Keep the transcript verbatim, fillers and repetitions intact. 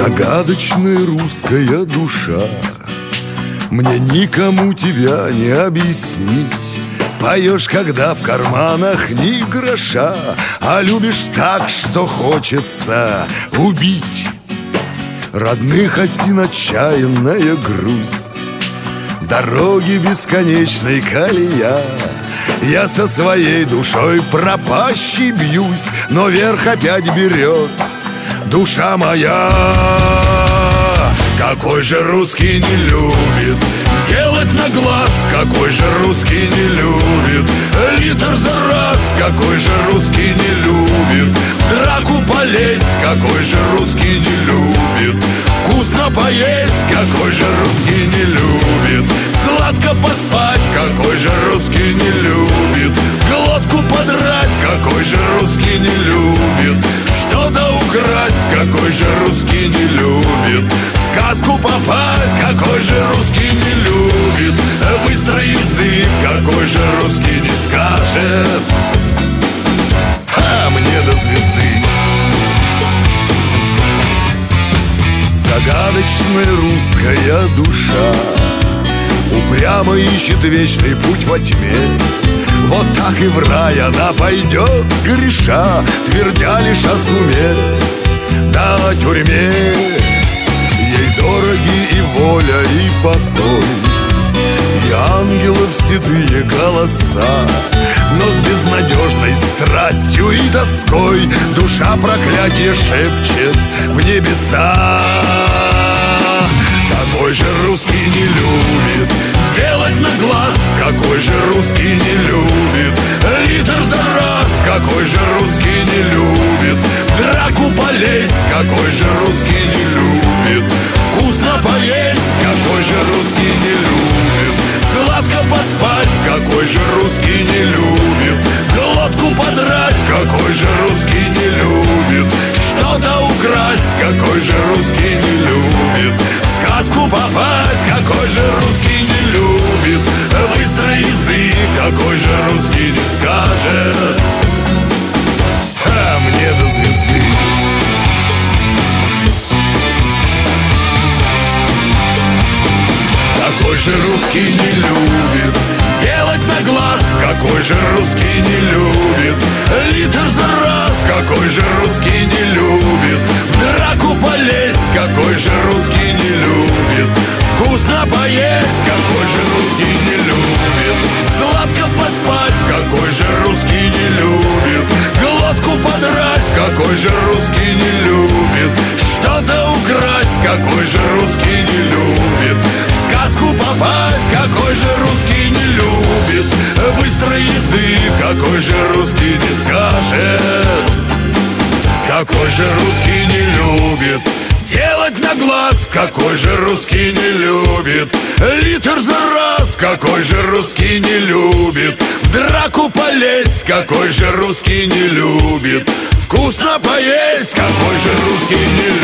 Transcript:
Загадочная русская душа, мне никому тебя не объяснить. Поешь, когда в карманах ни гроша, а любишь так, что хочется убить. Родных осин отчаянная грусть, дороги бесконечной колея. Я со своей душой пропащей бьюсь, но верх опять берет душа моя. Какой же русский не любит делать на глаз, какой же русский не любит литр за раз, какой же русский не любит драку полезть, какой же русский не любит вкусно поесть, какой же русский не любит сладко поспать, какой же русский не любит глотку подрать, какой же русский не любит что-то украсть, какой же русский не любит в сказку попасть, какой же русский не любит быстрой езды, какой же русский не скажет а мне до звезды. Загадочная русская душа упрямо ищет вечный путь во тьме. Вот так и в рай она пойдет, греша, твердя лишь о суме да о тюрьме. Ей дороги и воля, и покой, и ангелов седые голоса, но с безнадежной страстью и тоской душа проклятие шепчет в небеса. Какой же русский не любит делать на глаз, какой же русский не любит литр за раз, какой же русский не любит драку полезть, какой же русский не любит вкусно поесть, какой же русский не любит сладко поспать, какой же русский не любит глотку подрать, какой же русский не любит что-то украсть, какой же русский не любит в сказку попасть, какой же русский не любит быстрой езды, какой же русский не скажет а мне до звезды. Какой же русский не любит делать на глаз, какой же русский не любит литр за раз, какой же русский не любит в драку полезть, какой же русский не любит вкусно поесть, какой же русский не любит сладко поспать, какой же русский не любит глотку подрать, какой же русский не любит что-то украсть, какой же русский не любит в сказку попасть, какой же русский не любит быстрой езды, какой же русский не скажет, какой же русский не любит делать на глаз, какой же русский не любит литр за раз, какой же русский не любит в драку полезть, какой же русский не любит вкусно поесть, какой же русский не любит